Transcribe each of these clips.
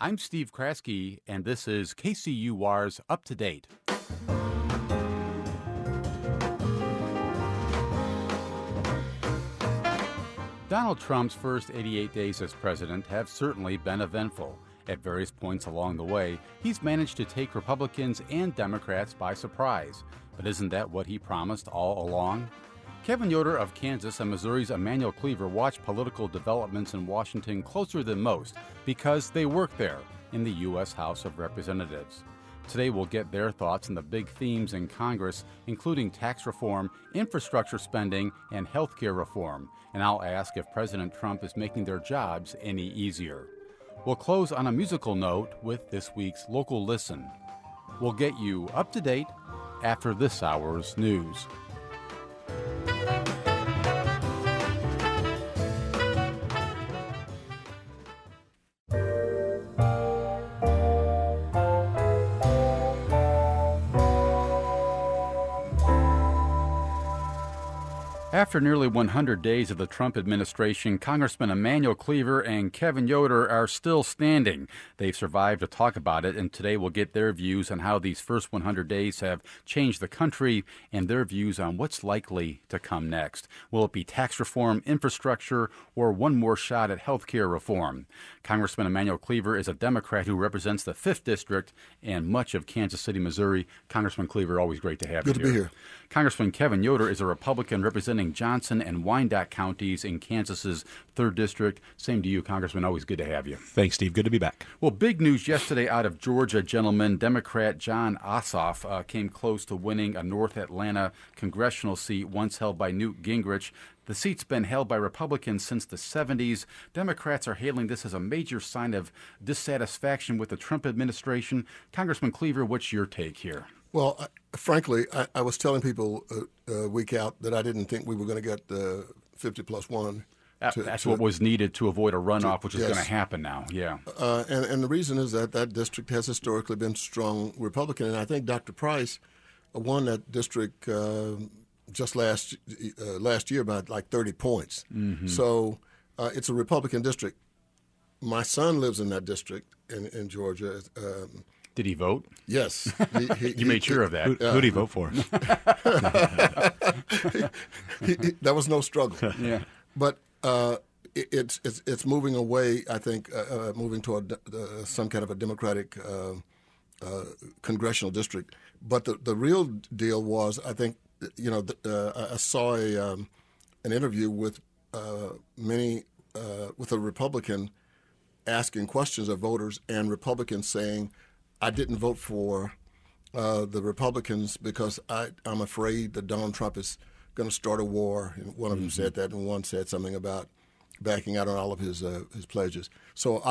I'm Steve Kraske, and this is KCUR's Up to Date. Donald Trump's first 88 days as president have certainly been eventful. At various points along the way, he's managed to take Republicans and Democrats by surprise. But isn't that what he promised all along? Kevin Yoder of Kansas and Missouri's Emanuel Cleaver watch political developments in Washington closer than most because they work there in the U.S. House of Representatives. Today we'll get their thoughts on the big themes in Congress, including tax reform, infrastructure spending, and health care reform. And I'll ask if President Trump is making their jobs any easier. We'll close on a musical note with this week's Local Listen. We'll get you up to date after this hour's news. After nearly 100 days of the Trump administration, Congressman Emanuel Cleaver and Kevin Yoder are still standing. They've survived to talk about it, and today we'll get their views on how these first 100 days have changed the country and their views on what's likely to come next. Will it be tax reform, infrastructure, or one more shot at health care reform? Congressman Emanuel Cleaver is a Democrat who represents the 5th District and much of Kansas City, Missouri. Congressman Cleaver, always great to have you here. Good to be here. Congressman Kevin Yoder is a Republican representing Johnson and Wyandotte counties in Kansas's 3rd District. Same to you, Congressman. Always good to have you. Thanks, Steve. Good to be back. Well, big news yesterday out of Georgia, gentlemen. Democrat Jon Ossoff came close to winning a North Atlanta congressional seat once held by Newt Gingrich. The seat's been held by Republicans since the 70s. Democrats are hailing this as a major sign of dissatisfaction with the Trump administration. Congressman Cleaver, what's your take here? Well, frankly, I was telling people a week out that I didn't think we were going to get the 50+1. That's what was needed to avoid a runoff, which is going to happen now. Yeah. And the reason is that district has historically been strong Republican, and I think Dr. Price won that district just last year by like 30 points. Mm-hmm. So it's a Republican district. My son lives in that district in Georgia. Did he vote? Yes. You made sure of that. Who did he vote for? That was no struggle. Yeah. But it's moving away, I think, moving toward some kind of a Democratic congressional district. But the real deal was, I think, I saw an interview with with a Republican asking questions of voters, and Republicans saying, I didn't vote for the Republicans because I'm afraid that Donald Trump is going to start a war. And one of them said that, and one said something about backing out on all of his pledges. So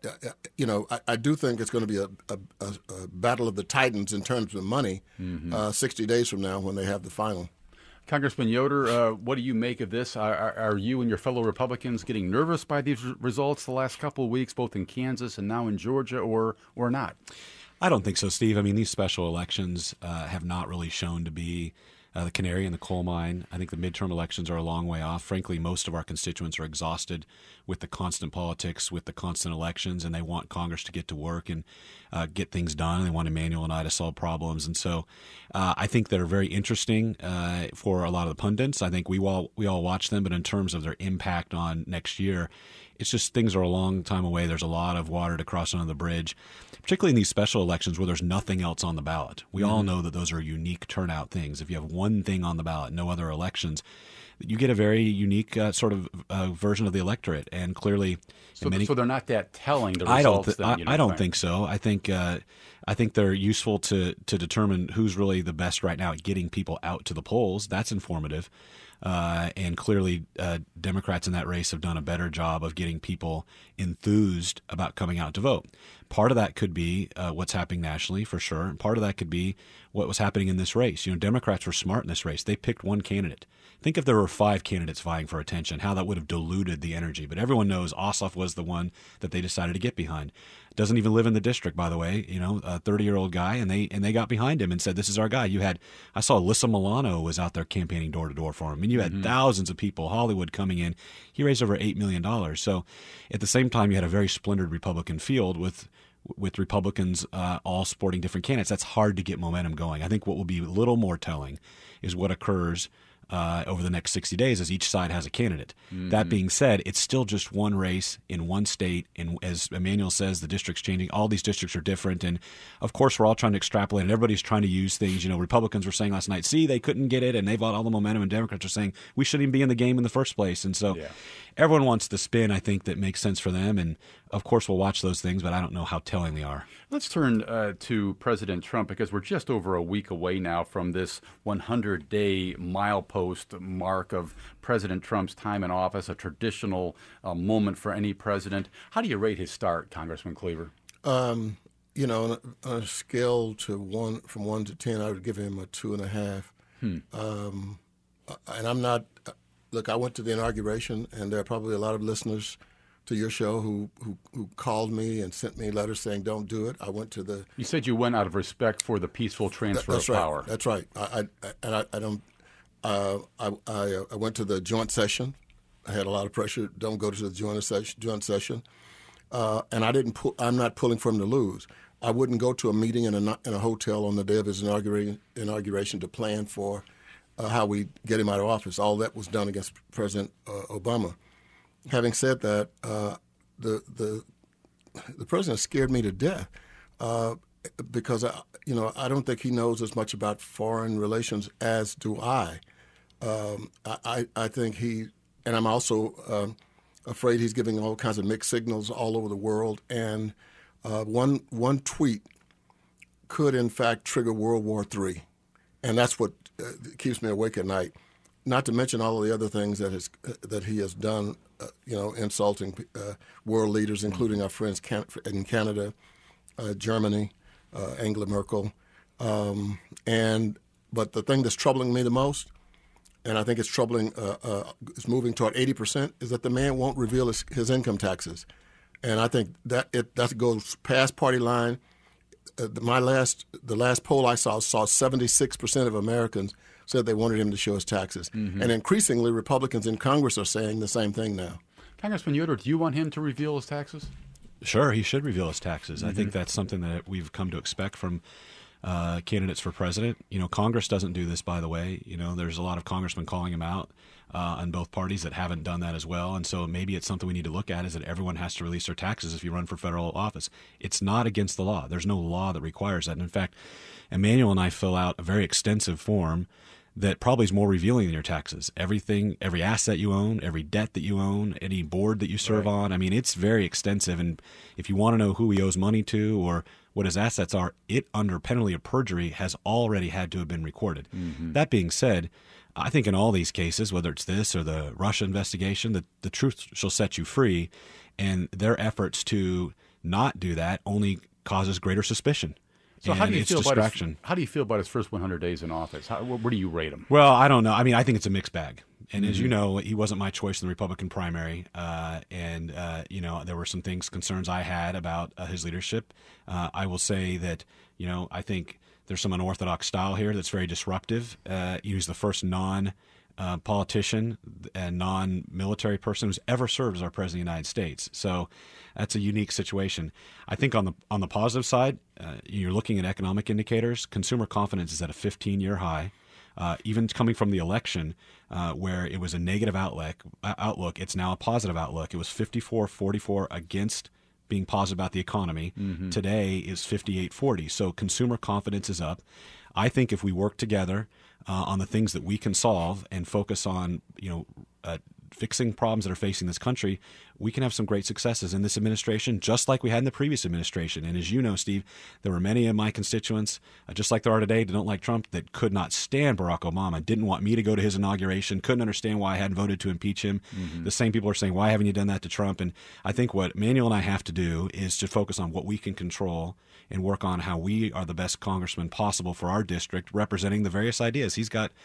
I do think it's going to be a battle of the Titans in terms of money 60 days from now when they have the final. Congressman Yoder, what do you make of this? Are you and your fellow Republicans getting nervous by these results the last couple of weeks, both in Kansas and now in Georgia, or not? I don't think so, Steve. I mean, these special elections have not really shown to be the canary in the coal mine. I think the midterm elections are a long way off. Frankly, most of our constituents are exhausted with the constant politics, with the constant elections, and they want Congress to get to work and get things done. They want Emanuel and I to solve problems. And so I think they're very interesting for a lot of the pundits. I think we all watch them, but in terms of their impact on next year, it's just things are a long time away. There's a lot of water to cross under the bridge, particularly in these special elections where there's nothing else on the ballot. We all know that those are unique turnout things. If you have one thing on the ballot, no other elections, you get a very unique sort of version of the electorate. And clearly, so they're not that telling. The results. I don't think so. I think they're useful to determine who's really the best right now at getting people out to the polls. That's informative. And clearly, Democrats in that race have done a better job of getting people enthused about coming out to vote. Part of that could be what's happening nationally, for sure. And part of that could be what was happening in this race. Democrats were smart in this race. They picked one candidate. Think if there were 5 candidates vying for attention, how that would have diluted the energy. But everyone knows Ossoff was the one that they decided to get behind. Doesn't even live in the district, by the way. A 30-year-old guy, and they got behind him and said, "This is our guy." I saw Alyssa Milano was out there campaigning door to door for him. mean, you had thousands of people, Hollywood coming in. He raised over $8 million. So at the same time, you had a very splintered Republican field with Republicans all supporting different candidates. That's hard to get momentum going. I think what will be a little more telling is what occurs over the next 60 days as each side has a candidate. That being said, it's still just one race in one state. And as Emmanuel says, the district's changing. All these districts are different. And, of course, we're all trying to extrapolate, and everybody's trying to use things. You know, Republicans were saying last night, see, they couldn't get it, and they've got all the momentum. And Democrats are saying we shouldn't even be in the game in the first place. And so everyone wants the spin, I think, that makes sense for them. And, of course, we'll watch those things, but I don't know how telling they are. Let's turn to President Trump, because we're just over a week away now from this 100-day milepost mark of President Trump's time in office, a traditional moment for any president. How do you rate his start, Congressman Cleaver? You know, on a scale to from 1 to 10, I would give him a 2.5. And I'm not. Look, I went to the inauguration, and there are probably a lot of listeners to your show who called me and sent me letters saying don't do it. I went to the. You said you went out of respect for the peaceful transfer of power. That's right. I don't. I went to the joint session. I had a lot of pressure. Don't go to the joint session. And I didn't. I'm not pulling for him to lose. I wouldn't go to a meeting in a hotel on the day of his inauguration to plan for how we get him out of office. All that was done against President Obama. Having said that, the president scared me to death because I don't think he knows as much about foreign relations as do I. I think and I'm also afraid he's giving all kinds of mixed signals all over the world. And one tweet could in fact trigger World War III, and that's what keeps me awake at night. Not to mention all of the other things that he has done. Insulting world leaders, including our friends in Canada, Germany, Angela Merkel. But the thing that's troubling me the most, and I think it's troubling, is moving toward 80%, is that the man won't reveal his income taxes. And I think that goes past party line. The last poll I saw 76% of Americans said they wanted him to show his taxes. And increasingly, Republicans in Congress are saying the same thing now. Congressman Yoder, do you want him to reveal his taxes? Sure, he should reveal his taxes. I think that's something that we've come to expect from candidates for president. You know, Congress doesn't do this, by the way. You know, there's a lot of congressmen calling him out on both parties that haven't done that as well. And so maybe it's something we need to look at, is that everyone has to release their taxes if you run for federal office. It's not against the law. There's no law that requires that. And in fact, Emmanuel and I fill out a very extensive form that probably is more revealing than your taxes. Everything, every asset you own, every debt that you own, any board that you serve on. I mean, it's very extensive. And if you want to know who he owes money to or what his assets are, it, under penalty of perjury, has already had to have been recorded. That being said, I think in all these cases, whether it's this or the Russia investigation, the truth shall set you free. And their efforts to not do that only causes greater suspicion. So how do you feel about his first 100 days in office? Where do you rate him? Well, I don't know. I mean, I think it's a mixed bag. And as you know, he wasn't my choice in the Republican primary. There were some concerns I had about his leadership. I will say that, I think there's some unorthodox style here that's very disruptive. He was the first non-politician and non-military person who's ever served as our president of the United States. So that's a unique situation. I think on the positive side, you're looking at economic indicators. Consumer confidence is at a 15-year high. Even coming from the election, where it was a negative outlook, it's now a positive outlook. It was 54-44 against being positive about the economy. Today is 58-40. So consumer confidence is up. I think if we work together on the things that we can solve and focus on, fixing problems that are facing this country, we can have some great successes in this administration, just like we had in the previous administration. And as you know, Steve, there were many of my constituents, just like there are today, that don't like Trump, that could not stand Barack Obama, didn't want me to go to his inauguration, couldn't understand why I hadn't voted to impeach him. The same people are saying, why haven't you done that to Trump? And I think what Emmanuel and I have to do is to focus on what we can control and work on how we are the best congressman possible for our district, representing the various ideas. He's got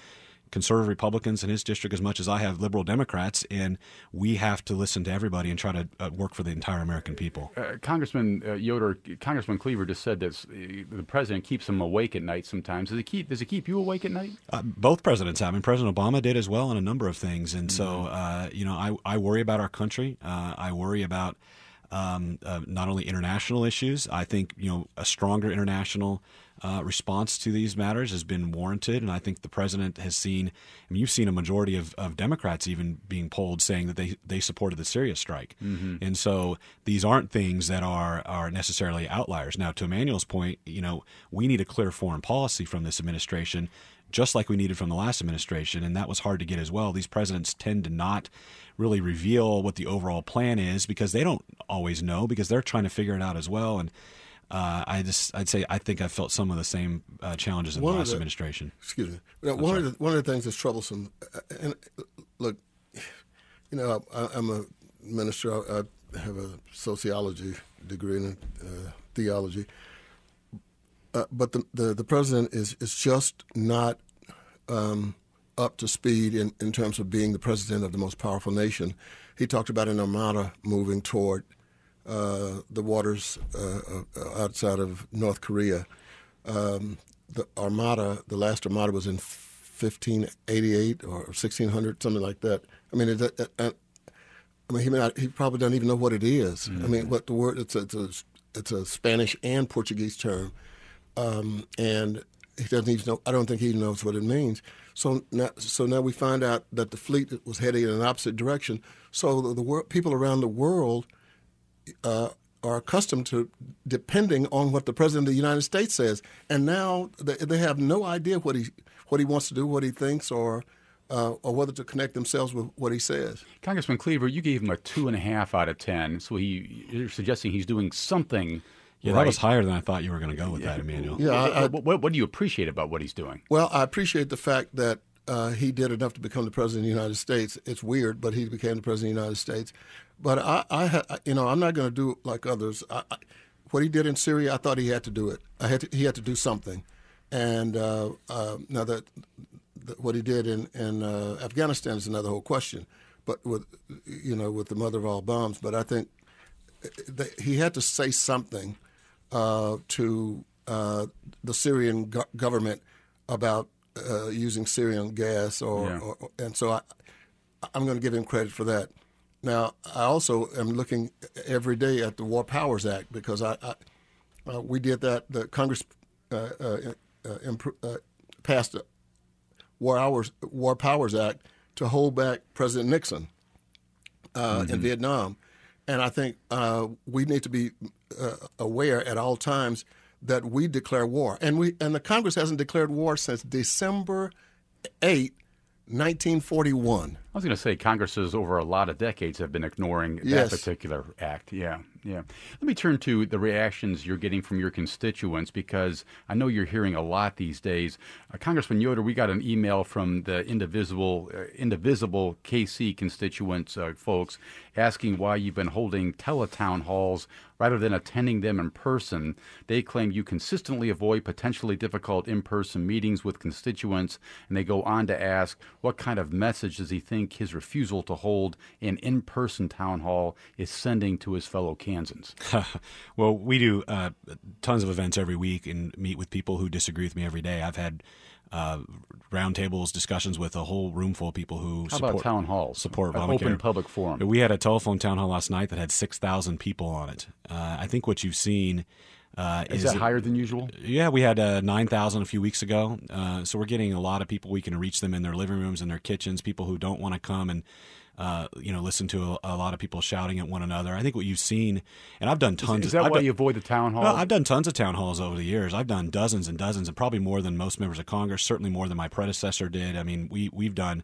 conservative Republicans in his district as much as I have liberal Democrats, and we have to listen to everybody and try to work for the entire American people. Congressman Yoder, Congressman Cleaver just said that the president keeps him awake at night sometimes. Does it keep you awake at night? Both presidents have. And President Obama did as well on a number of things. And so, I worry about our country. I worry about not only international issues. I think, a stronger international response to these matters has been warranted, and I think the president has seen. You've seen a majority of Democrats even being polled saying that they supported the Syria strike, and so these aren't things that are necessarily outliers. Now, to Emmanuel's point, we need a clear foreign policy from this administration, just like we needed from the last administration, and that was hard to get as well. These presidents tend to not really reveal what the overall plan is because they don't always know, because they're trying to figure it out as well. And I'd say I think I felt some of the same challenges in the last administration. Excuse me. One of the things that's troublesome, and look, I'm a minister. I have a sociology degree and theology, but the president is just not up to speed in terms of being the president of the most powerful nation. He talked about an armada moving toward the waters outside of North Korea. The last armada was in 1588 or 1600, something like that. I mean, he probably doesn't even know what it is. I mean, what the word it's a Spanish and Portuguese term, and he doesn't even know. I don't think he even knows what it means. So now we find out that the fleet was heading in an opposite direction. So people around the world are accustomed to depending on what the president of the United States says, and now they have no idea what he wants to do, what he thinks, or whether to connect themselves with what he says. Congressman Cleaver, you gave him a 2.5 out of 10. So you're suggesting he's doing something. Yeah, right. That was higher than I thought you were going to go with that, Emmanuel. Yeah, what do you appreciate about what he's doing? Well, I appreciate the fact that he did enough to become the president of the United States. It's weird, but he became the president of the United States. But I'm not going to do like others. What he did in Syria, I thought he had to do it. He had to do something. And now that what he did in Afghanistan is another whole question. But with the mother of all bombs. But I think he had to say something to the Syrian government about using Syrian gas, and so I'm going to give him credit for that. Now, I also am looking every day at the War Powers Act because we did that. The Congress passed the War Powers Act to hold back President Nixon in Vietnam, and I think we need to be aware at all times that we declare war, and the Congress hasn't declared war since December 8, 1941. I was going to say Congresses over a lot of decades have been ignoring that particular act. Yeah. Let me turn to the reactions you're getting from your constituents, because I know you're hearing a lot these days. Congressman Yoder, we got an email from the indivisible KC constituents folks asking why you've been holding teletown halls rather than attending them in person. They claim you consistently avoid potentially difficult in-person meetings with constituents, and they go on to ask what kind of message does he think his refusal to hold an in-person town hall is sending to his fellow Kansans. Well, we do tons of events every week and meet with people who disagree with me every day. I've had roundtables, discussions with a whole room full of people who about town halls? Support Obamacare. An open public forum. We had a telephone town hall last night that had 6,000 people on it. I think what you've seen is that higher than usual? Yeah, we had 9,000 a few weeks ago. So we're getting a lot of people. We can reach them in their living rooms and their kitchens, people who don't want to come and listen to a lot of people shouting at one another. I think what you've seen, and I've done tons. Is that why you avoid the town hall? Well, I've done tons of town halls over the years. I've done dozens and dozens, and probably more than most members of Congress. Certainly more than my predecessor did. I mean, we've done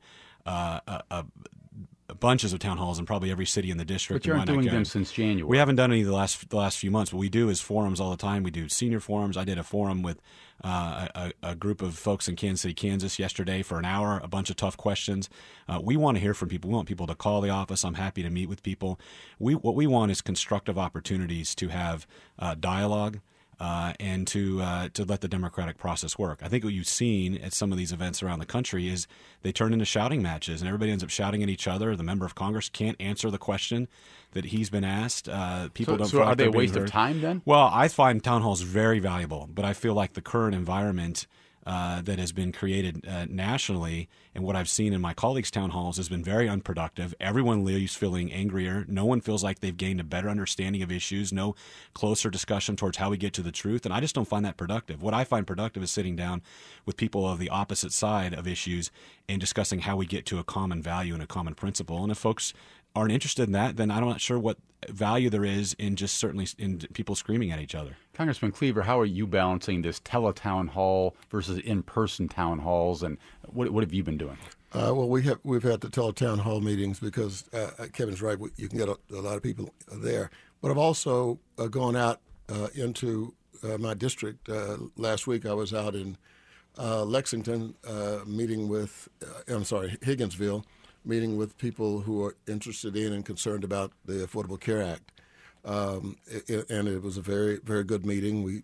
bunches of town halls in probably every city in the district. But you aren't doing them since January. We haven't done any the last few months. What we do is forums all the time. We do senior forums. I did a forum with a group of folks in Kansas City, Kansas yesterday for an hour, a bunch of tough questions. We want to hear from people. We want people to call the office. I'm happy to meet with people. What we want is constructive opportunities to have dialogue, and to let the democratic process work. I think what you've seen at some of these events around the country is they turn into shouting matches, and everybody ends up shouting at each other. The member of Congress can't answer the question that he's been asked. People don't. So are they a waste of time then? Well, I find town halls very valuable, but I feel like the current environment that has been created nationally, and what I've seen in my colleagues' town halls has been very unproductive. Everyone leaves feeling angrier. No one feels like they've gained a better understanding of issues, no closer discussion towards how we get to the truth, and I just don't find that productive. What I find productive is sitting down with people of the opposite side of issues and discussing how we get to a common value and a common principle. And if folks aren't interested in that, then I'm not sure what value there is in just certainly in people screaming at each other. Congressman Cleaver, how are you balancing this teletown hall versus in-person town halls, and what have you been doing? Well, we've had the teletown hall meetings because Kevin's right. You can get a lot of people there. But I've also gone out into my district. Last week I was out in Lexington meeting with, Higginsville, meeting with people who are interested in and concerned about the Affordable Care Act. And it was a very, very good meeting. We,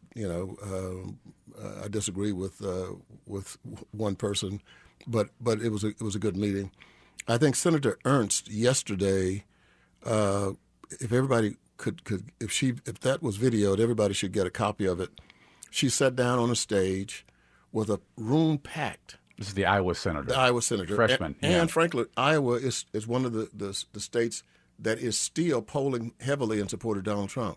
I disagree with one person, but it was a good meeting. I think Senator Ernst yesterday, if everybody could if that was videoed, everybody should get a copy of it. She sat down on a stage with a room packed. This is the Iowa senator. The Iowa senator. Freshman. And frankly, Iowa is one of the states that is still polling heavily in support of Donald Trump.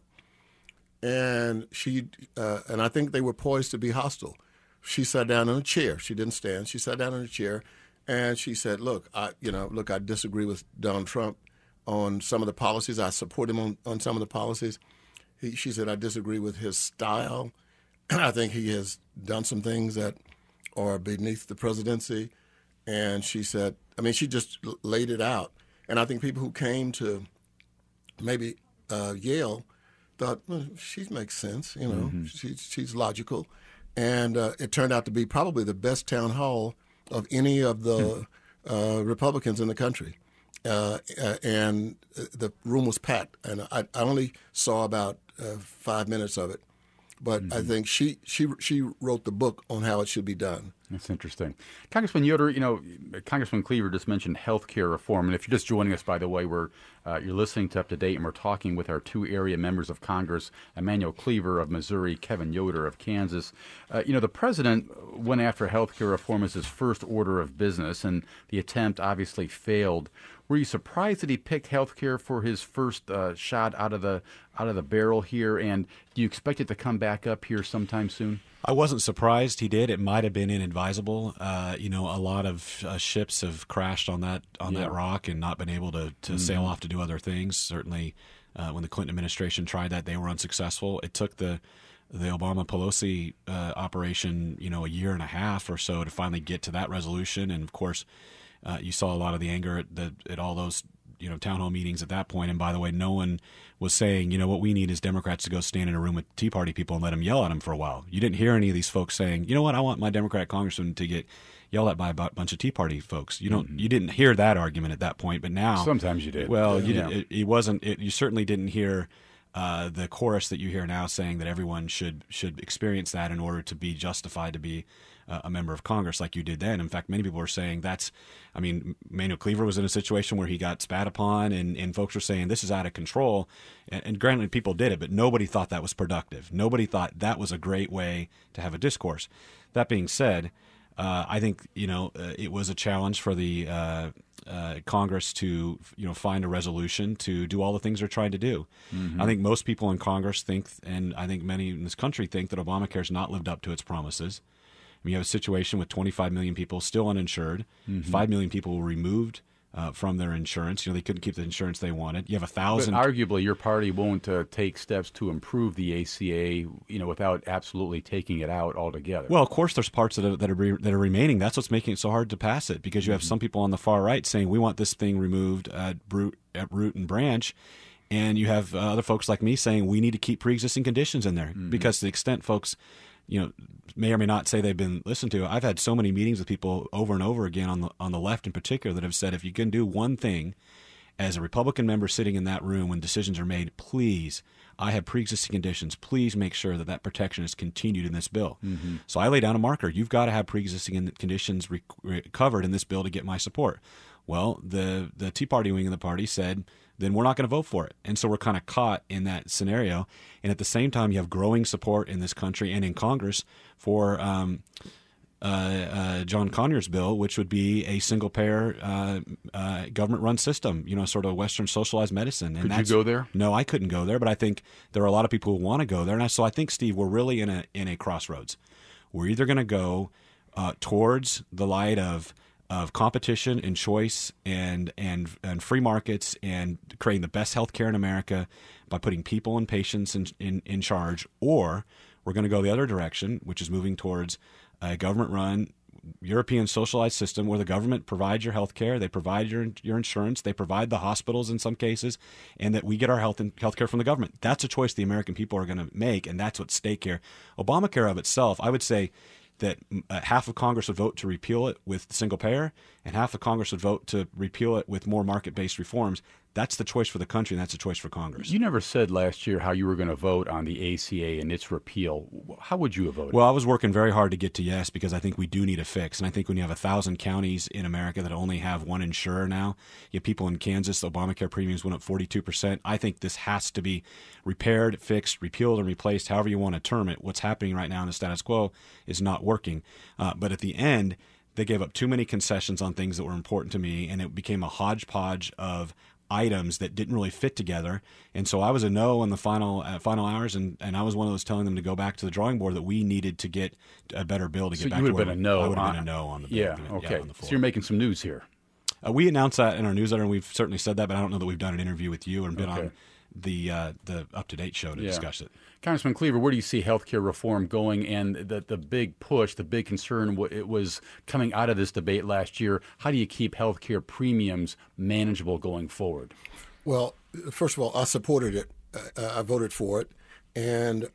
And and I think they were poised to be hostile. She sat down in a chair. She didn't stand. She sat down in a chair, and she said, "Look, I disagree with Donald Trump on some of the policies. I support him on some of the policies." She said, "I disagree with his style. I think he has done some things that are beneath the presidency." And she said, she just laid it out. And I think people who came to maybe Yale thought, well, she makes sense, she's logical. And it turned out to be probably the best town hall of any of the Republicans in the country. And the room was packed. And I only saw about 5 minutes of it. But I think she wrote the book on how it should be done. That's interesting. Congressman Yoder, Congressman Cleaver just mentioned health care reform. And if you're just joining us, by the way, you're listening to Up to Date, and we're talking with our two area members of Congress, Emanuel Cleaver of Missouri, Kevin Yoder of Kansas. The president went after health care reform as his first order of business, and the attempt obviously failed. Were you surprised that he picked health care for his first shot out of the barrel here? And do you expect it to come back up here sometime soon? I wasn't surprised he did. It might have been inadvisable. A lot of ships have crashed on that rock and not been able to sail off to do other things. Certainly, when the Clinton administration tried that, they were unsuccessful. It took the Obama-Pelosi operation, a year and a half or so to finally get to that resolution. And of course, you saw a lot of the anger at all those town hall meetings at that point. And by the way, no one was saying, what we need is Democrats to go stand in a room with Tea Party people and let them yell at them for a while. You didn't hear any of these folks saying, I want my Democratic congressman to get yelled at by a bunch of Tea Party folks. You didn't hear that argument at that point, but now sometimes you did. Well, it wasn't. You certainly didn't hear the chorus that you hear now saying that everyone should experience that in order to be justified to be a member of Congress like you did then. In fact, many people were saying Emanuel Cleaver was in a situation where he got spat upon, and folks were saying this is out of control. And granted, people did it, but nobody thought that was productive. Nobody thought that was a great way to have a discourse. That being said, I think it was a challenge for the Congress to find a resolution to do all the things they're trying to do. Mm-hmm. I think most people in Congress think, and I think many in this country think, that Obamacare has not lived up to its promises. You have a situation with 25 million people still uninsured. Mm-hmm. 5 million people were removed from their insurance. They couldn't keep the insurance they wanted. You have 1,000. But arguably, your party won't take steps to improve the ACA, without absolutely taking it out altogether. Well, of course, there's parts that are remaining. That's what's making it so hard to pass it, because you have some people on the far right saying we want this thing removed at root and branch. And you have other folks like me saying we need to keep pre-existing conditions in there, because to the extent folks may or may not say they've been listened to. I've had so many meetings with people over and over again on the left in particular that have said, if you can do one thing as a Republican member sitting in that room when decisions are made, please, I have pre-existing conditions. Please make sure that protection is continued in this bill. Mm-hmm. So I lay down a marker. You've got to have pre-existing conditions covered in this bill to get my support. Well, the Tea Party wing of the party said, then we're not going to vote for it. And so we're kind of caught in that scenario. And at the same time, you have growing support in this country and in Congress for John Conyers' bill, which would be a single-payer government-run system, sort of Western socialized medicine. And Could you go there? No, I couldn't go there, but I think there are a lot of people who want to go there. And so I think, Steve, we're really in a crossroads. We're either going to go towards the light of competition and choice and free markets and creating the best health care in America by putting people and patients in charge, or we're going to go the other direction, which is moving towards a government-run European socialized system where the government provides your health care, they provide your insurance, they provide the hospitals in some cases, and that we get our health care from the government. That's a choice the American people are going to make, and that's what's at stake here. Obamacare of itself, I would say that half of Congress would vote to repeal it with single payer, and half of Congress would vote to repeal it with more market-based reforms. That's the choice for the country, and that's a choice for Congress. You never said last year how you were going to vote on the ACA and its repeal. How would you have voted? Well, I was working very hard to get to yes, because I think we do need a fix. And I think when you have 1,000 counties in America that only have one insurer now, you have people in Kansas, the Obamacare premiums went up 42%. I think this has to be repaired, fixed, repealed, and replaced, however you want to term it. What's happening right now in the status quo is not working. But at the end, they gave up too many concessions on things that were important to me, and it became a hodgepodge of items that didn't really fit together. And so I was a no in the final hours, and I was one of those telling them to go back to the drawing board, that we needed to get a better bill to get back to where you would have been a no. I would have been a no on the bill. Yeah, okay. On the floor. So you're making some news here. We announced that in our newsletter, and we've certainly said that, but I don't know that we've done an interview with you and been on the up-to-date show to discuss it. Congressman Cleaver, where do you see healthcare reform going? And the big push, the big concern, it was coming out of this debate last year. How do you keep healthcare premiums manageable going forward? Well, first of all, I supported it. I voted for it, and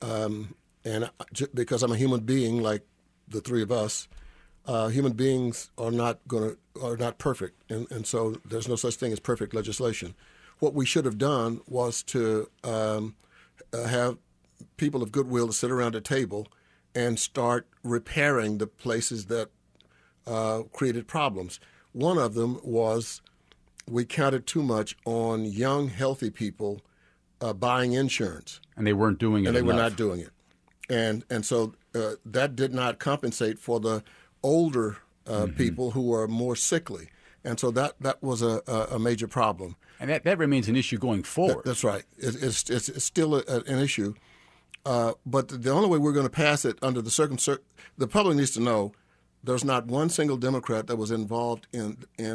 because I'm a human being like the three of us, human beings are not perfect, and so there's no such thing as perfect legislation. What we should have done was to have people of goodwill to sit around a table and start repairing the places that created problems. One of them was we counted too much on young, healthy people buying insurance. And they weren't doing it And they enough. were not doing it. And so that did not compensate for the older people who are more sickly. And so that was a major problem. And that remains an issue going forward. That's right. It's still an issue. But the only way we're going to pass it under the circumstances, the public needs to know there's not one single Democrat that was involved in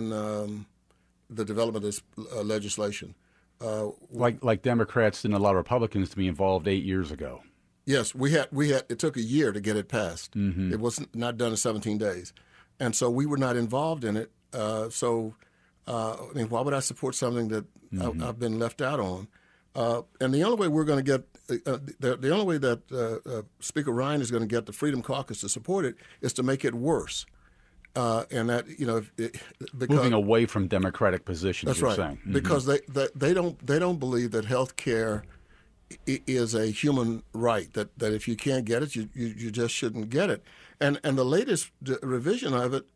the development of this legislation. Like Democrats didn't allow Republicans to be involved 8 years ago. Yes, we had. It took a year to get it passed. Mm-hmm. It was not done in 17 days, and so we were not involved in it. Why would I support something that I've been left out on? And the only way we're going to get the only way that Speaker Ryan is going to get the Freedom Caucus to support it is to make it worse. And that because, moving away from Democratic positions. That's you're right. saying. Mm-hmm. Because they don't believe that health care is a human right. That if you can't get it, you just shouldn't get it. And the latest revision of it,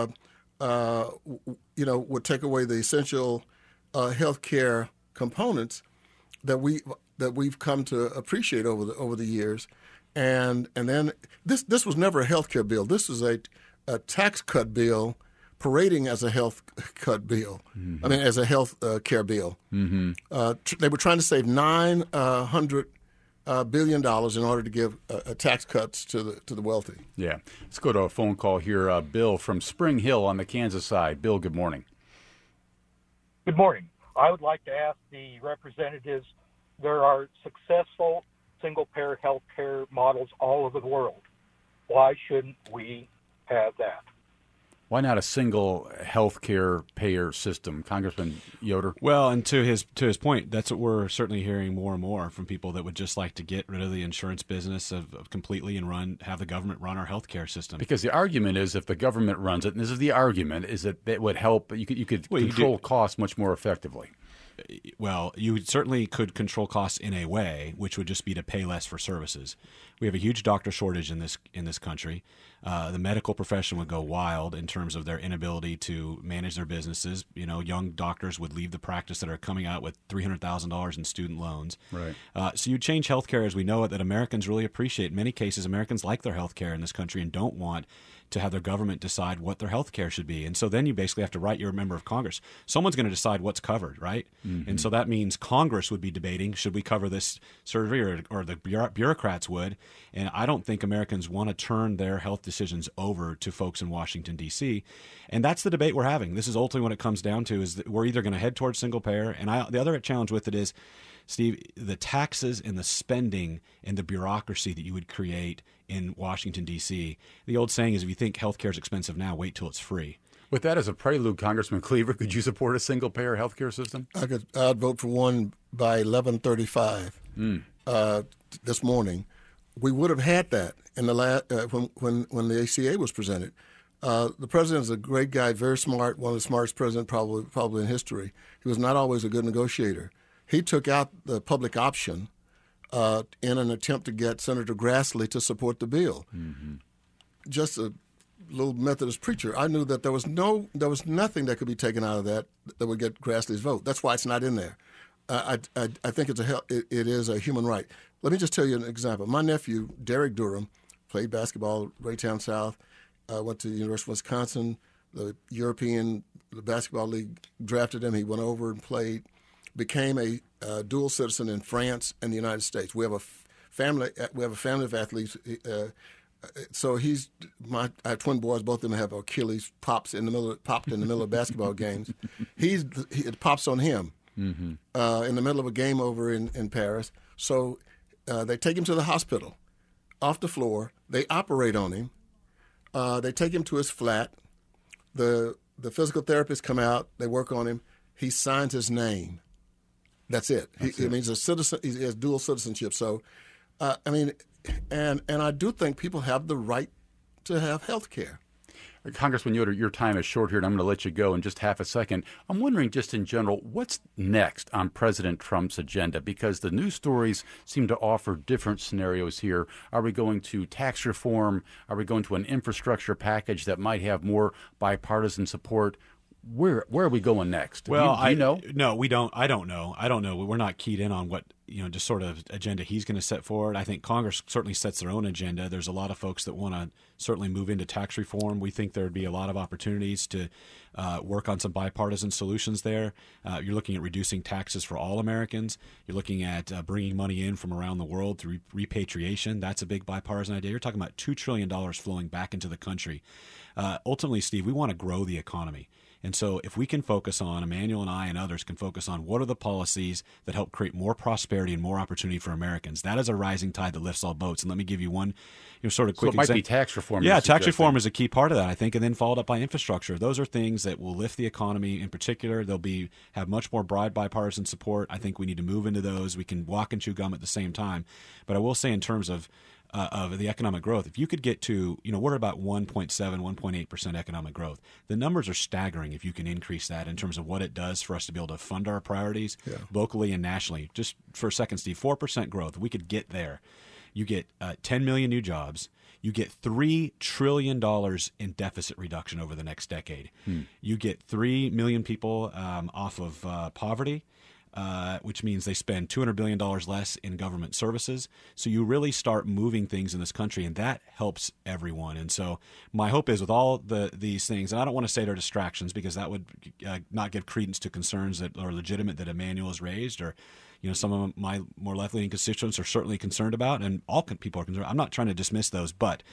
would take away the essential health care components that we've come to appreciate over the years. And then this was never a health care bill. This was a tax cut bill parading as a health cut bill. Mm-hmm. I mean, as a health care bill. Mm-hmm. They were trying to save $900 billion in order to give tax cuts to the wealthy. Yeah. Let's go to a phone call here. Bill from Spring Hill on the Kansas side. Bill, good morning. Good morning. I would like to ask the representatives, there are successful single-payer health care models all over the world. Why shouldn't we have that? Why not a single health care payer system? Congressman Yoder? Well, and to his point, that's what we're certainly hearing more and more from people that would just like to get rid of the insurance business of completely and have the government run our health care system. Because the argument is if the government runs it, and this is the argument, is that it would help, you could control costs much more effectively. Well, you certainly could control costs in a way, which would just be to pay less for services. We have a huge doctor shortage in this country. The medical profession would go wild in terms of their inability to manage their businesses. Young doctors would leave the practice that are coming out with $300,000 in student loans. Right. So you change healthcare as we know it, that Americans really appreciate. In many cases, Americans like their healthcare in this country and don't want to have their government decide what their health care should be. And so then you basically have to write your member of Congress. Someone's going to decide what's covered, right? Mm-hmm. And so that means Congress would be debating, should we cover this surgery, or the bureaucrats would. And I don't think Americans want to turn their health decisions over to folks in Washington, D.C. And that's the debate we're having. This is ultimately what it comes down to, is that we're either going to head towards single payer. And the other challenge with it is, Steve, the taxes and the spending and the bureaucracy that you would create in Washington, D.C. The old saying is, if you think healthcare is expensive now, wait till it's free. With that as a prelude, Congressman Cleaver, could you support a single-payer healthcare system? I'd vote for one by 11:35 this morning. We would have had that in the when the ACA was presented. The president is a great guy, very smart, one of the smartest presidents probably in history. He was not always a good negotiator. He took out the public option in an attempt to get Senator Grassley to support the bill. Mm-hmm. Just a little Methodist preacher. I knew that there was nothing that could be taken out of that would get Grassley's vote. That's why it's not in there. I think it is a human right. Let me just tell you an example. My nephew, Derek Durham, played basketball at Raytown South, went to the University of Wisconsin. The Basketball League drafted him. He went over and played, became a dual citizen in France and the United States. We have a family of athletes. So I have twin boys. Both of them have Achilles popped in the middle of basketball games. It pops on him in the middle of a game over in Paris. So they take him to the hospital, off the floor. They operate on him. They take him to his flat. The physical therapists come out. They work on him. He signs his name. That's it. He means a citizen. He has dual citizenship. So, and I do think people have the right to have health care. Congressman Yoder, your time is short here, and I'm going to let you go in just half a second. I'm wondering, just in general, what's next on President Trump's agenda? Because the news stories seem to offer different scenarios here. Are we going to tax reform? Are we going to an infrastructure package that might have more bipartisan support? Where are we going next? Well, do you know? No, we don't. I don't know. We're not keyed in on what, just sort of agenda he's going to set forward. I think Congress certainly sets their own agenda. There's a lot of folks that want to certainly move into tax reform. We think there would be a lot of opportunities to work on some bipartisan solutions there. You're looking at reducing taxes for all Americans. You're looking at bringing money in from around the world through repatriation. That's a big bipartisan idea. You're talking about $2 trillion flowing back into the country. Ultimately, Steve, we want to grow the economy. And so if we can focus on, Emmanuel and I and others can focus on what are the policies that help create more prosperity and more opportunity for Americans, that is a rising tide that lifts all boats. And let me give you one sort of quick example. So it might be tax reform. Yeah, tax reform is a key part of that, I think, and then followed up by infrastructure. Those are things that will lift the economy in particular. They'll have much more broad bipartisan support. I think we need to move into those. We can walk and chew gum at the same time. But I will say in terms of the economic growth, if you could get to, we're about 1.7, 1.8% economic growth. The numbers are staggering if you can increase that in terms of what it does for us to be able to fund our priorities locally and nationally. Just for a second, Steve, 4% growth, we could get there. You get 10 million new jobs. You get $3 trillion in deficit reduction over the next decade. You get 3 million people off of poverty. Which means they spend $200 billion less in government services. So you really start moving things in this country, and that helps everyone. And so my hope is with all these things, and I don't want to say they're distractions because that would not give credence to concerns that are legitimate that Emmanuel has raised, or some of my more left-leaning constituents are certainly concerned about, and all people are concerned. I'm not trying to dismiss those, but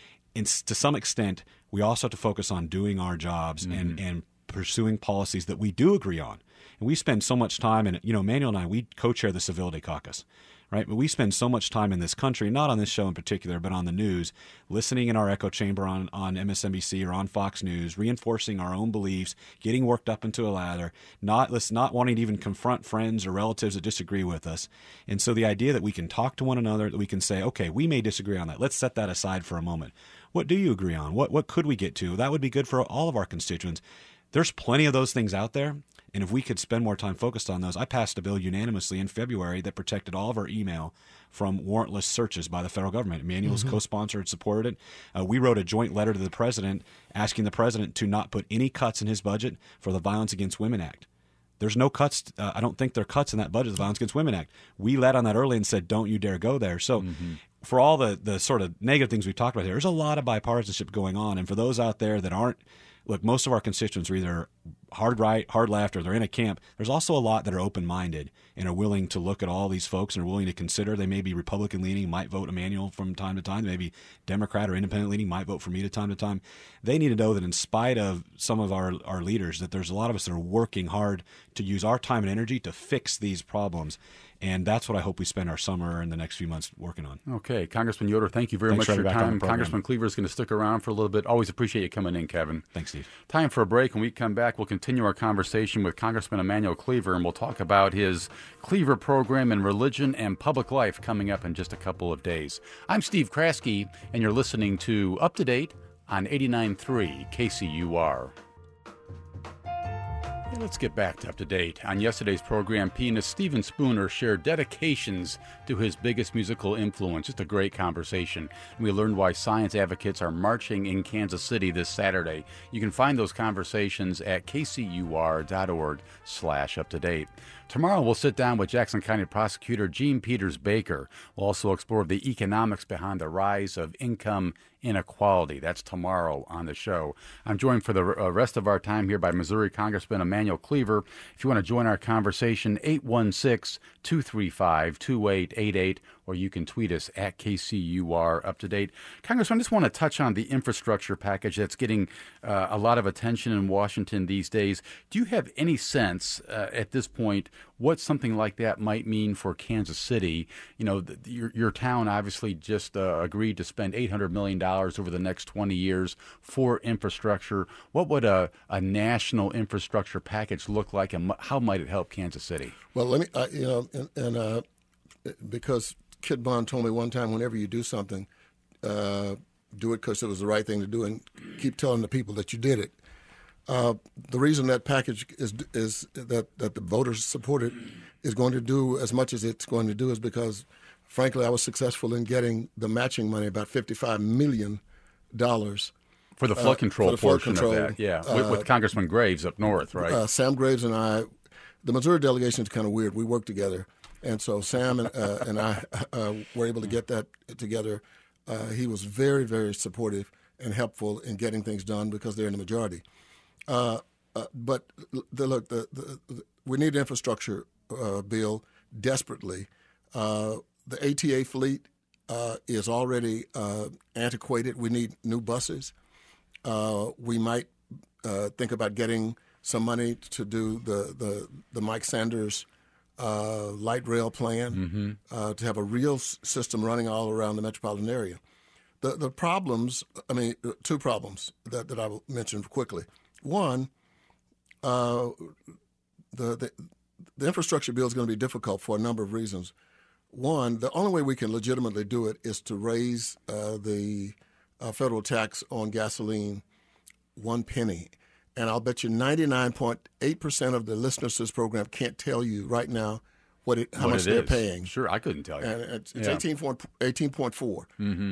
to some extent, we also have to focus on doing our jobs and pursuing policies that we do agree on. And we spend so much time, and Emmanuel and I, we co-chair the Civility Caucus, right? But we spend so much time in this country, not on this show in particular, but on the news, listening in our echo chamber on MSNBC or on Fox News, reinforcing our own beliefs, getting worked up into a lather, not wanting to even confront friends or relatives that disagree with us. And so the idea that we can talk to one another, that we can say, okay, we may disagree on that. Let's set that aside for a moment. What do you agree on? What could we get to? That would be good for all of our constituents. there's plenty of those things out there. And if we could spend more time focused on those, I passed a bill unanimously in February that protected all of our email from warrantless searches by the federal government. Emanuel's co-sponsored and supported it. We wrote a joint letter to the president asking the president to not put any cuts in his budget for the Violence Against Women Act. There's no cuts. I don't think there are cuts in that budget, the Violence Against Women Act. We led on that early and said, don't you dare go there. So for all the sort of negative things we've talked about here, there's a lot of bipartisanship going on. And for those out there that aren't, look, most of our constituents are either hard right, hard left, or they're in a camp. There's also a lot that are open-minded and are willing to look at all these folks and are willing to consider. They may be Republican-leaning, might vote Emanuel from time to time. They may be Democrat or independent-leaning, might vote for me time to time. They need to know that in spite of some of our leaders, that there's a lot of us that are working hard to use our time and energy to fix these problems. And that's what I hope we spend our summer and the next few months working on. Okay. Congressman Yoder, thank you very much for your time. Congressman Cleaver is going to stick around for a little bit. Always appreciate you coming in, Kevin. Thanks, Steve. Time for a break. When we come back, we'll continue our conversation with Congressman Emanuel Cleaver, and we'll talk about his Cleaver program in religion and public life coming up in just a couple of days. I'm Steve Kraske, and you're listening to Up to Date on 89.3 KCUR. Let's get back to Up to Date. On yesterday's program, pianist Stephen Spooner shared dedications to his biggest musical influence. Just a great conversation. We learned why science advocates are marching in Kansas City this Saturday. You can find those conversations at kcur.org/uptodate. Tomorrow, we'll sit down with Jackson County Prosecutor Gene Peters Baker. We'll also explore the economics behind the rise of income inequality. That's tomorrow on the show. I'm joined for the rest of our time here by Missouri Congressman Emanuel Cleaver. If you want to join our conversation, 816-235-2888, or you can tweet us at KCUR Up to Date. Congressman, I just want to touch on the infrastructure package that's getting a lot of attention in Washington these days. Do you have any sense at this point what something like that might mean for Kansas City? You know, your town obviously just agreed to spend $800 million over the next 20 years for infrastructure. What would a national infrastructure package look like, and how might it help Kansas City? Well, let me, because Kit Bond told me one time, whenever you do something, do it because it was the right thing to do, and keep telling the people that you did it. The reason that package is that the voters support it is going to do as much as it's going to do is because, frankly, I was successful in getting the matching money, about $55 million. For the flood control portion of that, yeah, with Congressman Graves up north, right? Sam Graves and I, the Missouri delegation is kind of weird. We work together. And so Sam and I were able to get that together. He was very, very supportive and helpful in getting things done because they're in the majority. But we need an infrastructure bill desperately. The ATA fleet is already antiquated. We need new buses. We might think about getting some money to do the Mike Sanders light rail plan, to have a real system running all around the metropolitan area. The problems, two problems that I will mention quickly. One, the infrastructure bill is going to be difficult for a number of reasons. One, the only way we can legitimately do it is to raise the federal tax on gasoline 1 penny. And I'll bet you 99.8% of the listeners to this program can't tell you right now how much they're paying. Sure, I couldn't tell you. And it's 18.4.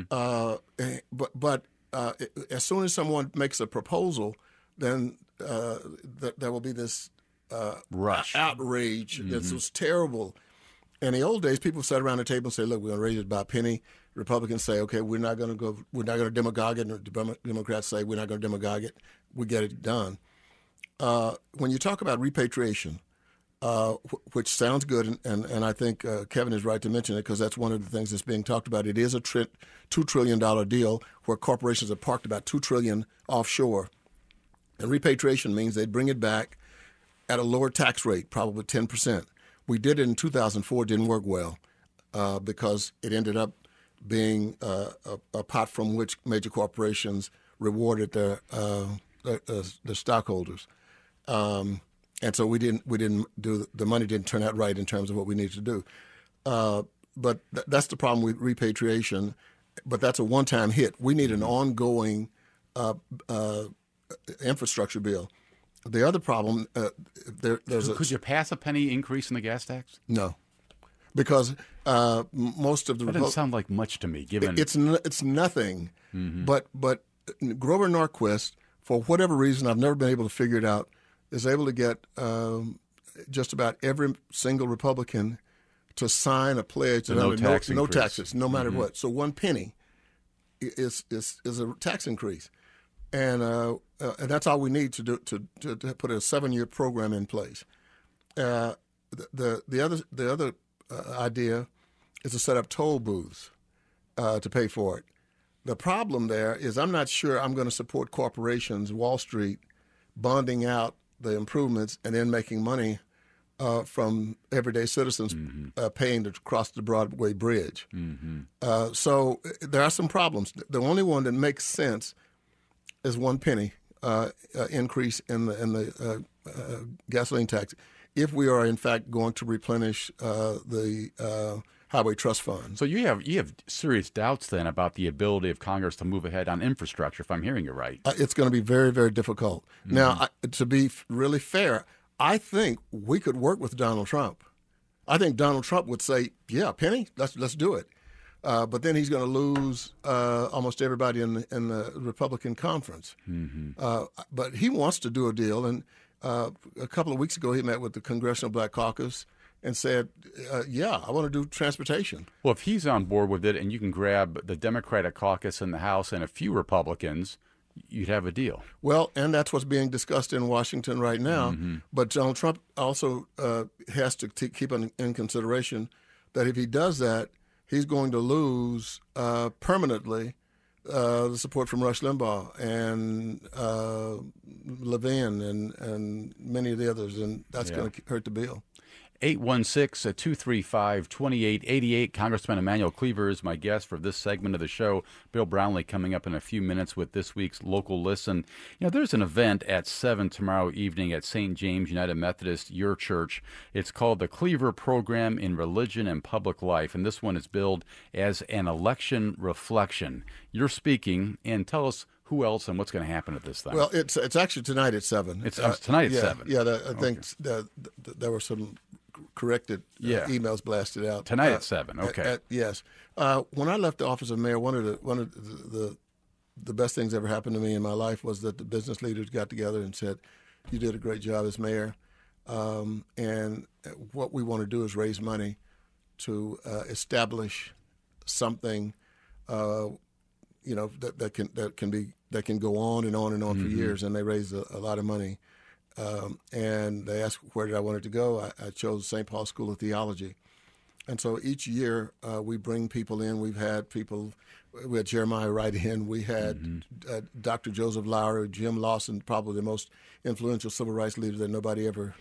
But as soon as someone makes a proposal, then there will be this rush, outrage. This was terrible. In the old days, people sat around the table and say, "Look, we're going to raise it by a penny." Republicans say, "Okay, we're not going to demagogue it." And Democrats say, "We're not going to demagogue it." We get it done. When you talk about repatriation, which sounds good, and I think Kevin is right to mention it because that's one of the things that's being talked about. It is a $2 trillion deal where corporations have parked about $2 trillion offshore. And repatriation means they'd bring it back at a lower tax rate, probably 10%. We did it in 2004. It didn't work well because it ended up being a pot from which major corporations rewarded their stockholders. And so we didn't do the money didn't turn out right in terms of what we needed to do. But that's the problem with repatriation. But that's a one-time hit. We need an ongoing infrastructure bill. The other problem, Could you pass a penny increase in the gas tax? No, because most of the That doesn't sound like much to me. Given it's nothing, but Grover Norquist, for whatever reason, I've never been able to figure it out, is able to get just about every single Republican to sign a pledge that no taxes, no matter what. So 1 penny is a tax increase, and that's all we need to do to put a 7-year program in place. The other idea is to set up toll booths to pay for it. The problem there is I'm not sure I'm going to support corporations, Wall Street, bonding out the improvements and then making money from everyday citizens paying to cross the Broadway Bridge. So there are some problems. The only one that makes sense is 1 penny increase in the gasoline tax, if we are in fact going to replenish the Highway Trust Fund. So you have serious doubts then about the ability of Congress to move ahead on infrastructure, if I'm hearing you right. It's going to be very, very difficult. Now, to be really fair, I think we could work with Donald Trump. I think Donald Trump would say, "Yeah, penny, let's do it." But then he's going to lose almost everybody in the Republican conference. But he wants to do a deal, and a couple of weeks ago he met with the Congressional Black Caucus and said, yeah, I want to do transportation. Well, if he's on board with it and you can grab the Democratic caucus in the House and a few Republicans, you'd have a deal. Well, and that's what's being discussed in Washington right now. But Donald Trump also has to keep in consideration that if he does that, he's going to lose permanently the support from Rush Limbaugh and Levin and many of the others, and that's going to hurt the bill. 816-235-2888. Congressman Emanuel Cleaver is my guest for this segment of the show. Bill Brownlee coming up in a few minutes with this week's Local Listen. You know, there's an event at 7 tomorrow evening at St. James United Methodist, your church. It's called the Cleaver Program in Religion and Public Life, and this one is billed as an election reflection. You're speaking, and tell us who else and what's going to happen at this thing. Well, it's actually tonight at 7. It's tonight at 7. Yeah, I think there were some corrected emails blasted out tonight at 7. Okay. Yes. When I left the office of mayor, one of the best things that ever happened to me in my life was that the business leaders got together and said, "You did a great job as mayor, and what we want to do is raise money to establish something, that can go on and on and on for years." And they raised a lot of money. And they asked where did I want it to go. I chose St. Paul School of Theology. And so each year we bring people in. We had Jeremiah Wright in. We had Dr. Joseph Lowery, Jim Lawson, probably the most influential civil rights leader that nobody's ever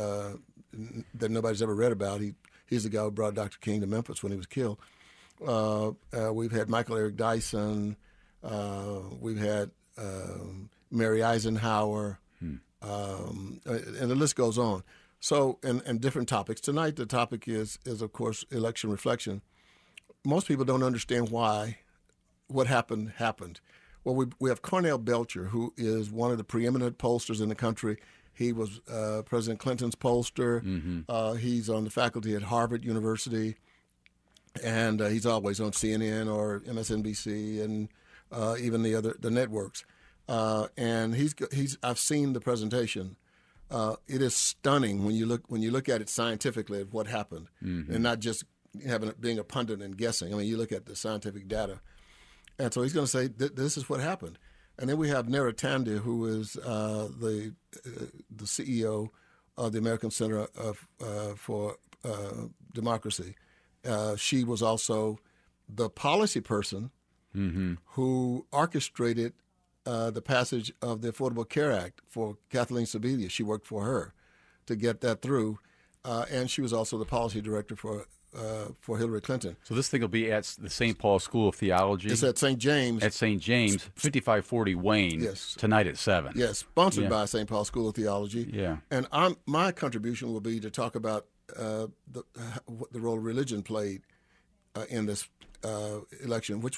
read about. He's the guy who brought Dr. King to Memphis when he was killed. We've had Michael Eric Dyson. We've had Mary Eisenhower. And the list goes on. So, and different topics. Tonight, the topic is of course, election reflection. Most people don't understand why what happened. Well, we have Cornell Belcher, who is one of the preeminent pollsters in the country. He was President Clinton's pollster. He's on the faculty at Harvard University. And he's always on CNN or MSNBC and even the networks. And I've seen the presentation. It is stunning when you look at it scientifically at what happened, and not just being a pundit and guessing. I mean, you look at the scientific data, and so he's going to say this is what happened. And then we have Neera Tanden, who is the CEO of the American Center for Democracy. She was also the policy person who orchestrated the passage of the Affordable Care Act for Kathleen Sebelius. She worked for her to get that through, and she was also the policy director for Hillary Clinton. So this thing will be at the St. Paul School of Theology? It's at St. James. At St. James, 5540 Wayne, tonight at 7. Yes, sponsored by St. Paul School of Theology. Yeah. And my contribution will be to talk about the role religion played in this election, which was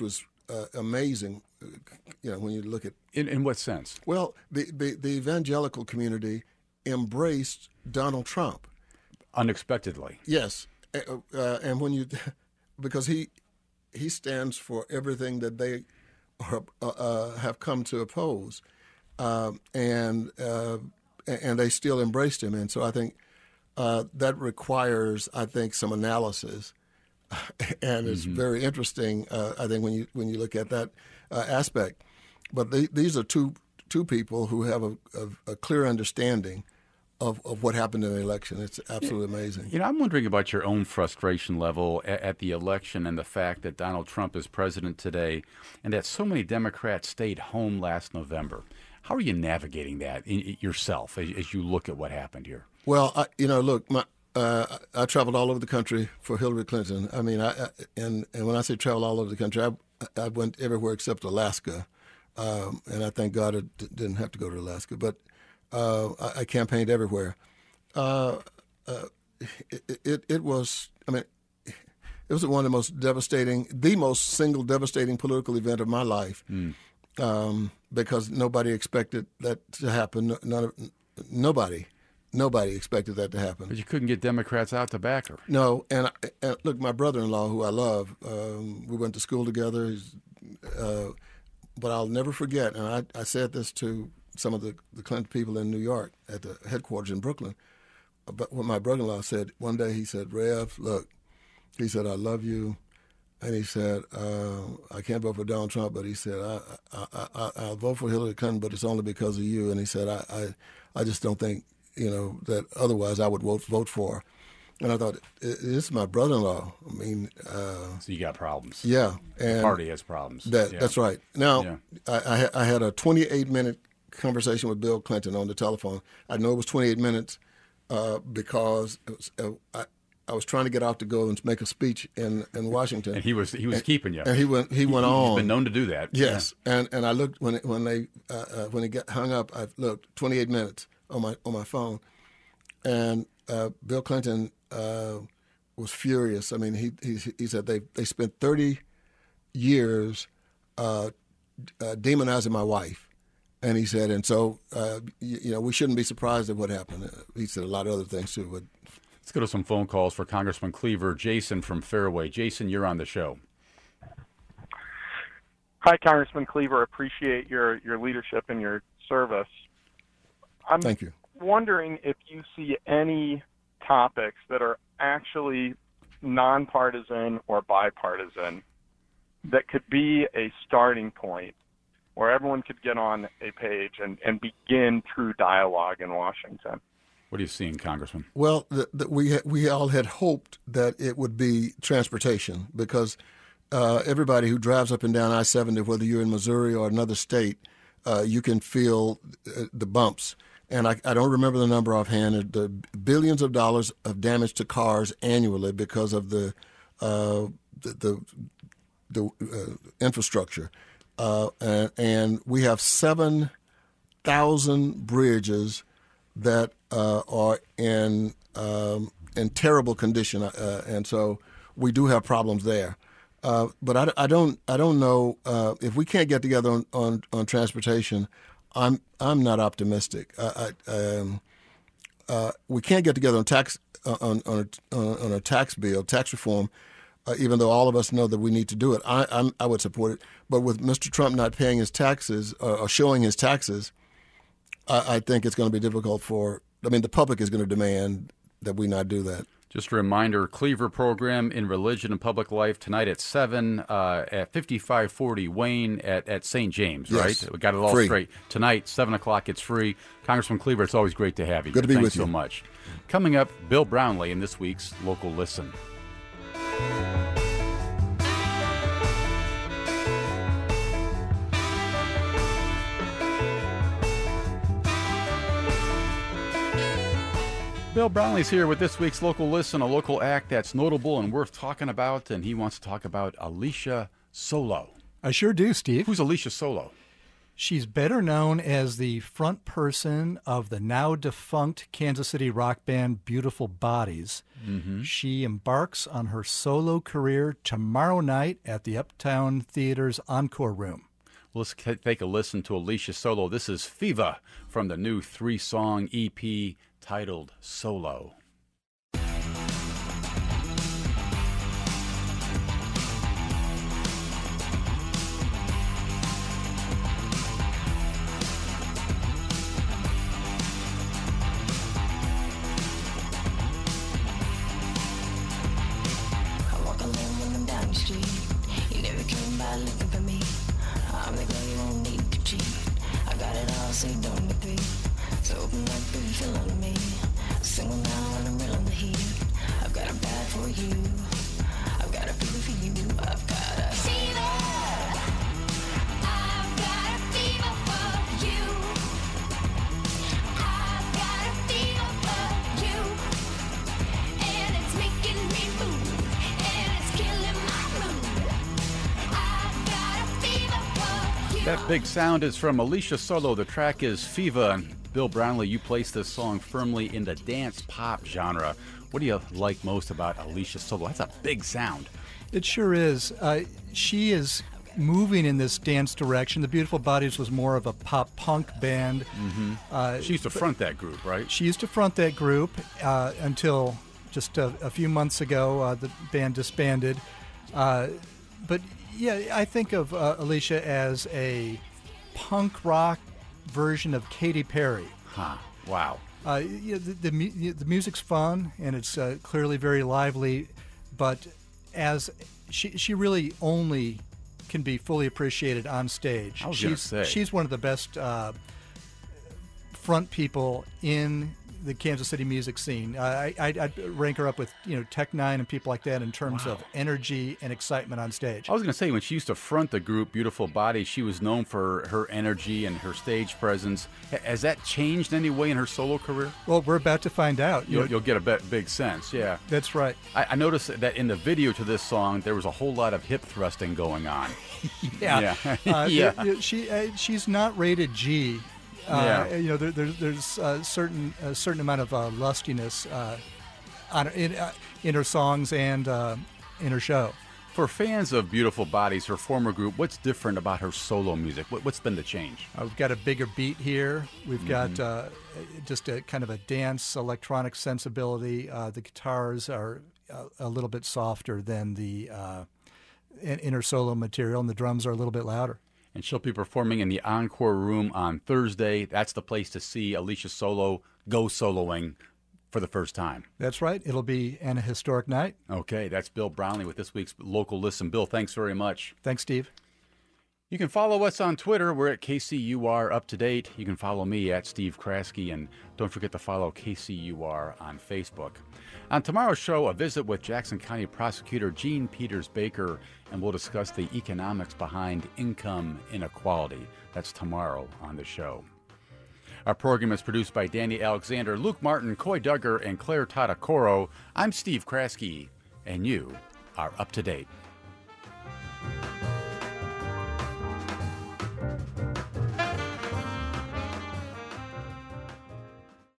amazing. When you look at in what sense? Well, the evangelical community embraced Donald Trump Unexpectedly. Yes, and when you because he stands for everything that they have come to oppose, and they still embraced him, and so I think that requires, some analysis, and it's very interesting. I think when you look at that aspect, but these are two people who have a clear understanding of what happened in the election. It's absolutely amazing. I'm wondering about your own frustration level at the election and the fact that Donald Trump is president today and that so many Democrats stayed home last November. How are you navigating that yourself as you look at what happened here? Well, I traveled all over the country for Hillary Clinton. I mean, and when I say travel all over the country, I went everywhere except Alaska, and I thank God I didn't have to go to Alaska, but I campaigned everywhere. It was one of the most devastating political event of my life, because nobody expected that to happen. Nobody expected that to happen. But you couldn't get Democrats out to back her. No, and look, my brother-in-law, who I love, we went to school together, but I'll never forget, and I said this to some of the Clinton people in New York at the headquarters in Brooklyn. But what my brother-in-law said one day, he said, "Rev, look," he said, "I love you," and he said, "I can't vote for Donald Trump," but he said, "I'll vote for Hillary Clinton, but it's only because of you." And he said, "I just don't think that otherwise I would vote for her." And I thought, this is my brother-in-law. I mean, so you got problems. Yeah, and the party has problems. That's right. Now, I had a 28-minute conversation with Bill Clinton on the telephone. I know it was 28 minutes because I was trying to get out to go and make a speech in Washington. And he was keeping you. And he went on. He's been known to do that. Yes, yeah. And I looked when he got hung up. I looked 28 minutes on my phone, and Bill Clinton was furious. I mean, he said they spent 30 years demonizing my wife. And he said, and so, we shouldn't be surprised at what happened. He said a lot of other things, too. But let's go to some phone calls for Congressman Cleaver. Jason from Fairway. Jason, you're on the show. Hi, Congressman Cleaver. Appreciate your leadership and your service. Thank you. I'm wondering if you see any topics that are actually nonpartisan or bipartisan that could be a starting point where everyone could get on a page and begin true dialogue in Washington. What are you seeing, Congressman? Well, we all had hoped that it would be transportation, because everybody who drives up and down I-70, whether you're in Missouri or another state, you can feel the bumps. And I don't remember the number offhand. The billions of dollars of damage to cars annually because of the infrastructure. And we have 7,000 bridges that are in terrible condition, and so we do have problems there. But I don't know if we can't get together on transportation. I'm not optimistic. We can't get together on tax on a tax bill, tax reform. Even though all of us know that we need to do it, I would support it. But with Mr. Trump not paying his taxes or showing his taxes, I think it's going to be difficult the public is going to demand that we not do that. Just a reminder, Cleaver program in Religion and Public Life tonight at 7 at 5540 Wayne at St. James, yes. Right? We got it all free. Straight. Tonight, 7 o'clock, it's free. Congressman Cleaver, it's always great to have you. Good to be Thanks with you. so much. Coming up, Bill Brownlee in this week's Local Listen. Bill Brownlee's here with this week's Local Listen, a local act that's notable and worth talking about, and he wants to talk about Alicia Solo. I sure do, Steve. Who's Alicia Solo? She's better known as the front person of the now defunct Kansas City rock band Beautiful Bodies. Mm-hmm. She embarks on her solo career tomorrow night at the Uptown Theater's Encore Room. Let's take a listen to Alicia Solo. This is Fiva from the new 3-song EP titled Solo. Looking for me, I'm the girl you won't need to cheat. I got it all, so you don't repeat. So open up if you feel on me. Single now and I'm real in the heat. I've got a bad for you. I've got a fever for you. I've got a fever. I've got a fever for you. I've got a fever for you. And it's making me move. And it's killing my mood. That big sound is from Alicia Solo. The track is Fiva. And Bill Brownlee, you placed this song firmly in the dance pop genre. What do you like most about Alicia Solo? That's a big sound. It sure is. She is moving in this dance direction. The Beautiful Bodies was more of a pop punk band. Mm-hmm. She used to front that group, right? She used to front that group until just a few months ago. The band disbanded. But yeah, I think of Alicia as a punk rock version of Katy Perry. Huh. Wow. The music's fun, and it's clearly very lively, but as she really only can be fully appreciated on stage. I was going to say. She's one of the best front people in the Kansas City music scene. I'd rank her up with Tech Nine and people like that in terms of energy and excitement on stage. I was going to say, when she used to front the group Beautiful Bodies, she was known for her energy and her stage presence. Has that changed any way in her solo career? Well, we're about to find out. You'll get a big sense, yeah. That's right. I noticed that in the video to this song, there was a whole lot of hip thrusting going on. Yeah. Yeah. She's not rated G. There's a certain amount of lustiness in her songs and in her show. For fans of Beautiful Bodies, her former group, what's different about her solo music? What's been the change? We've got a bigger beat here. We've got just a kind of a dance electronic sensibility. The guitars are a little bit softer than the in her solo material, and the drums are a little bit louder. And she'll be performing in the Encore Room on Thursday. That's the place to see Alicia Solo go soloing for the first time. That's right. It'll be a historic night. Okay, that's Bill Brownlee with this week's Local Listen. Bill, thanks very much. Thanks, Steve. You can follow us on Twitter. We're at KCUR Up to Date. You can follow me at Steve Kraske, and don't forget to follow KCUR on Facebook. On tomorrow's show, a visit with Jackson County Prosecutor Gene Peters Baker, and we'll discuss the economics behind income inequality. That's tomorrow on the show. Our program is produced by Danny Alexander, Luke Martin, Coy Duggar, and Claire Tadacoro. I'm Steve Kraske, and you are up to date.